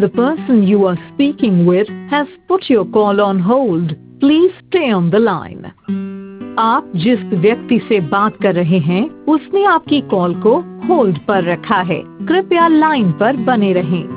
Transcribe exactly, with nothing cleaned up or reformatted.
The person you are speaking with has put your call on hold. Please stay on the line. आप जिस व्यक्ति से बात कर रहे हैं उसने आपकी कॉल को होल्ड पर रखा है। कृपया लाइन पर बने रहें।